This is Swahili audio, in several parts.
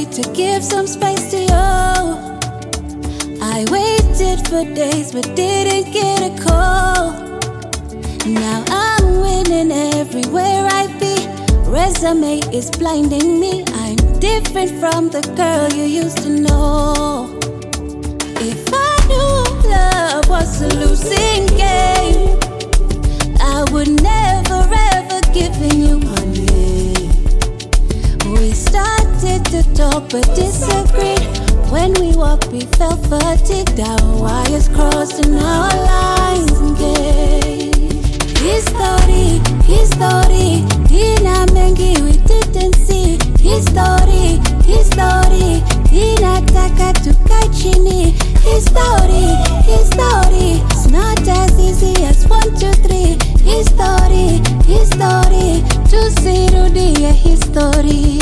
ready to give some space to you. I waited for days but didn't get a call. Now I'm winning everywhere I be. Resume is blinding me. I'm different from the girl you used to know. If I knew love was a losing game, I would never ever given you money. We started to talk but disagreed. When we walked we felt fatigued. Our wires crossed and our lines engaged. History, history, ina mengi we didn't see. History, history, inataka tukae chini. History, history, it's not as easy as 1, 2, 3. History, history, tusirudie history.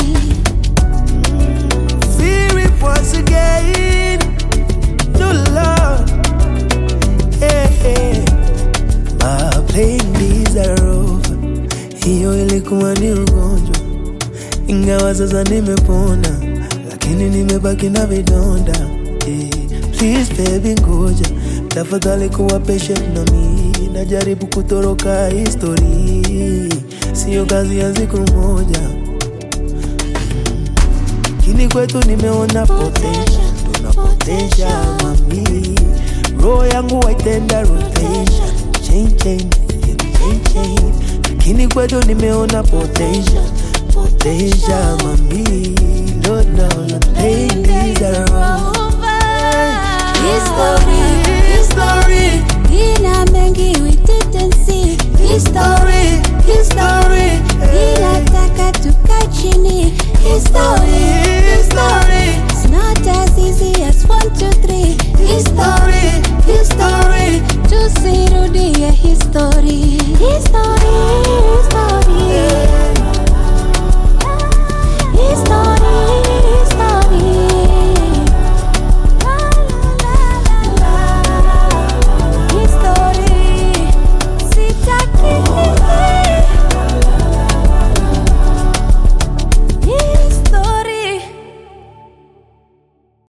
Fear it once again, no love. Hey, hey. My playing days are over. Hiyo ilikuwa ni ugonjwa, ingawa sasa nimepona, lakini nimebaki na vidonda. Hey, please baby ngoja, tafadhali kuwa patient na mimi. Najaribu kutoroka history, sio kazi ya siku moja. Kini kwetu nimeona potential, tuna potential mami. Roho yangu waitenda rotation, chain chain, chain chain. Kini kwetu nimeona potential, potential mami. Lord, no, the pain is over. History,